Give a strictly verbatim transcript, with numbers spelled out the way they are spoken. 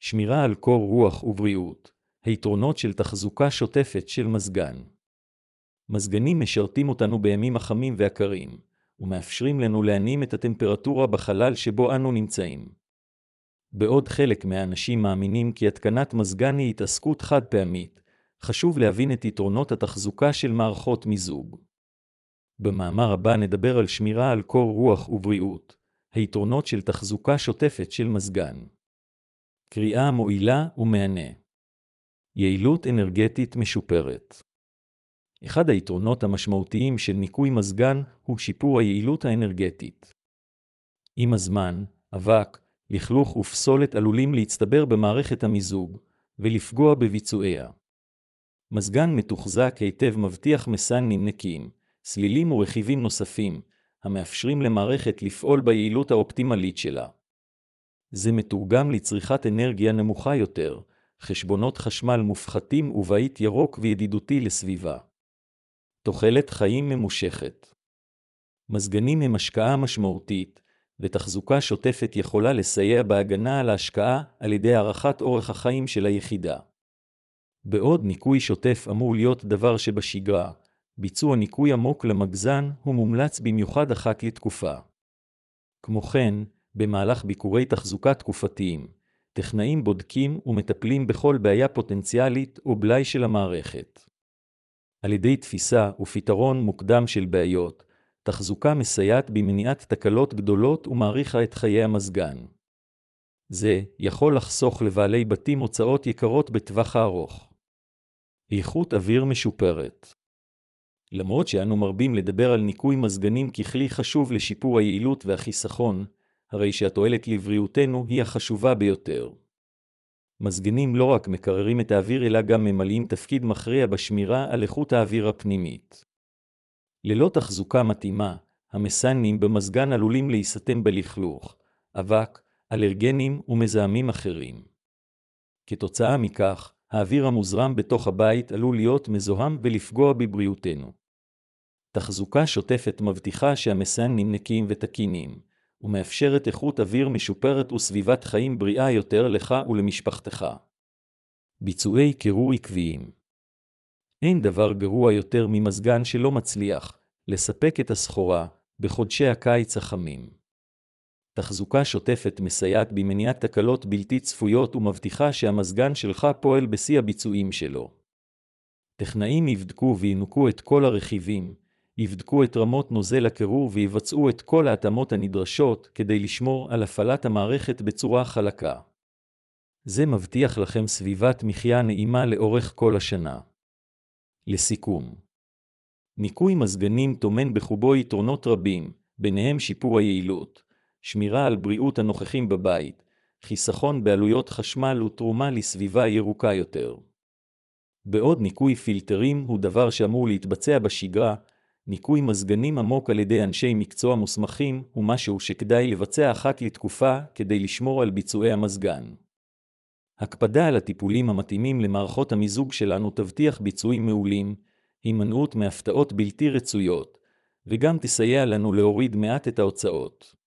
שמירה על קור רוח ובריאות. היתרונות של תחזוקה שוטפת של מזגן. מזגנים משרתים אותנו בימים החמים והקרים, ומאפשרים לנו להנים את הטמפרטורה בחלל שבו אנו נמצאים. בעוד חלק מהאנשים מאמינים כי התקנת מזגן היא התעסקות חד פעמית, חשוב להבין את יתרונות התחזוקה של מערכות מיזוג. במאמר הבא נדבר על שמירה על קור רוח ובריאות. היתרונות של תחזוקה שוטפת של מזגן. קריאה מועילה ומענה. יעילות אנרגטית משופרת. אחד היתרונות המשמעותיים של ניקוי מזגן הוא שיפור היעילות האנרגטית. עם הזמן, אבק, לכלוך ופסולת עלולים להצטבר במערכת המיזוג ולפגוע בביצועיה. מזגן מתוחזק היטב מבטיח מסננים נקיים, סלילים ורכיבים נוספים, המאפשרים למערכת לפעול ביעילות האופטימלית שלה. זה מתורגם לצריכת אנרגיה נמוכה יותר, חשבונות חשמל מופחתים ובית ירוק וידידותי לסביבה. תוחלת חיים ממושכת. מזגנים הם השקעה משמעותית, ותחזוקה שוטפת יכולה לסייע בהגנה על ההשקעה על ידי הארכת אורך החיים של היחידה. בעוד ניקוי שוטף אמור להיות דבר שבשגרה, ביצוע ניקוי עמוק למגזן הוא מומלץ במיוחד אחת לתקופה. כמו כן, במהלך ביקורי תחזוקה תקופתיים, טכנאים בודקים ומטפלים בכל בעיה פוטנציאלית או בלאי של המערכת. על ידי תפיסה ופתרון מוקדם של בעיות, תחזוקה מסייעת במניעת תקלות גדולות ומאריכה את חיי המזגן. זה יכול לחסוך לבעלי בתים הוצאות יקרות בטווח הארוך. איכות אוויר משופרת. למרות שאנו מרבים לדבר על ניקוי מזגנים ככלי חשוב לשיפור היעילות והחיסכון, הרי שהתועלת לבריאותנו היא החשובה ביותר. מזגנים לא רק מקררים את האוויר אלא גם ממלאים תפקיד מכריע בשמירה על איכות האוויר הפנימית. ללא תחזוקה מתאימה, המסננים במזגן עלולים להיסתם בלכלוך, אבק, אלרגנים ומזהמים אחרים. כתוצאה מכך, האוויר המוזרם בתוך הבית עלול להיות מזוהם ולפגוע בבריאותנו. תחזוקה שוטפת מבטיחה שהמסננים נקיים ותקינים, ומאפשרת איכות אוויר משופרת וסביבת חיים בריאה יותר לך ולמשפחתך. ביצועי קירור עקביים. אין דבר גרוע יותר ממזגן שלא מצליח לספק את הסחורה בחודשי הקיץ החמים. תחזוקה שוטפת מסייעת במניעת תקלות בלתי צפויות ומבטיחה שהמזגן שלך פועל בשיא הביצועים שלו. טכנאים יבדקו וינוקו את כל הרכיבים, יבדקו את רמות נוזל הקירור ויבצעו את כל ההתאמות הנדרשות כדי לשמור על הפעלת המערכת בצורה חלקה. זה מבטיח לכם סביבת מחיה נעימה לאורך כל השנה. לסיכום, ניקוי מזגנים טומן בחובו יתרונות רבים, ביניהם שיפור היעילות, שמירה על בריאות הנוכחים בבית, חיסכון בעלויות חשמל ותרומה לסביבה ירוקה יותר. בעוד ניקוי פילטרים הוא דבר שאמור להתבצע בשגרה, ניקוי מזגנים עמוק על ידי אנשי מקצוע מוסמכים הוא משהו שכדאי לבצע אחת לתקופה כדי לשמור על ביצועי המזגן. הקפדה על הטיפולים המתאימים למערכות המיזוג שלנו תבטיח ביצועים מעולים, הימנעות מהפתעות בלתי רצויות, וגם תסייע לנו להוריד מעט את ההוצאות.